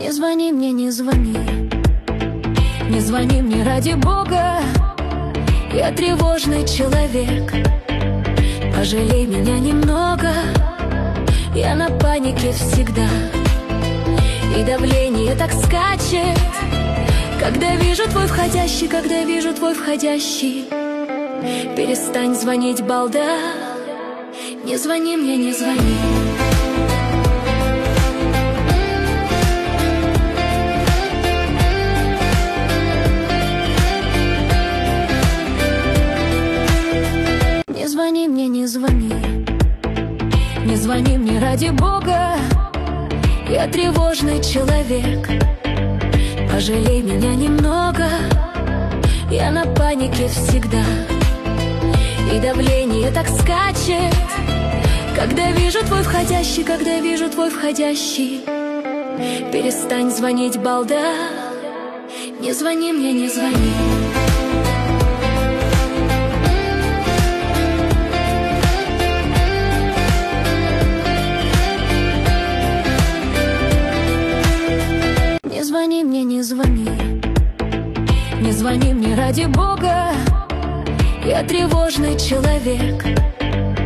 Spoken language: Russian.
Не звони мне, не звони. Не звони мне ради Бога. Я тревожный человек. Пожалей меня немного. Я на панике всегда. И давление так скачет, когда вижу твой входящий, когда вижу твой входящий. Перестань звонить, балда. Не звони мне, не звони. Не звони мне, не звони. Не звони мне ради Бога. Я тревожный человек. Пожалей меня немного. Я на панике всегда. И давление так скачет, когда вижу твой входящий, когда вижу твой входящий. Перестань звонить, балда. Не звони мне, не звони. Не звони мне, не звони. Не звони мне ради Бога. Я тревожный человек.